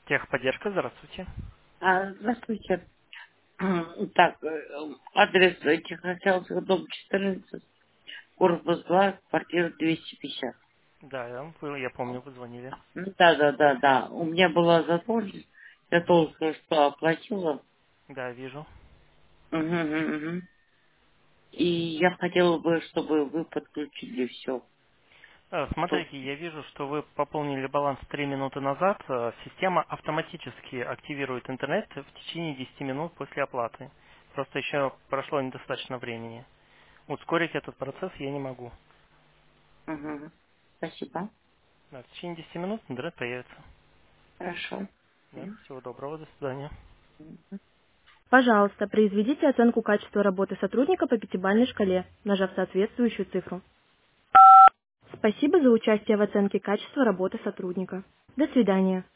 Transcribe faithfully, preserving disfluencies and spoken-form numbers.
Техподдержка, здравствуйте. А, здравствуйте. М, Так, э, адрес Техноселского дом четырнадцать, корпус два, квартира двести пятьдесят. Да, я, вы- я помню, вы звонили. Ну, Да, да, да, да. У меня была задолженность. Я только что оплатила. Да, вижу. Мгм, мгм, мгм. И я хотела бы, чтобы вы подключили все. Э, Смотрите, я вижу, что вы пополнили баланс три минуты назад. Э, Система автоматически активирует интернет в течение десяти минут после оплаты. Просто еще прошло недостаточно времени. Ускорить этот процесс я не могу. Спасибо. Да, в течение десяти минут интернет появится. Хорошо. Да, всего доброго, до свидания. Пожалуйста, произведите оценку качества работы сотрудника по пятибалльной шкале, нажав соответствующую цифру. Спасибо за участие в оценке качества работы сотрудника. До свидания.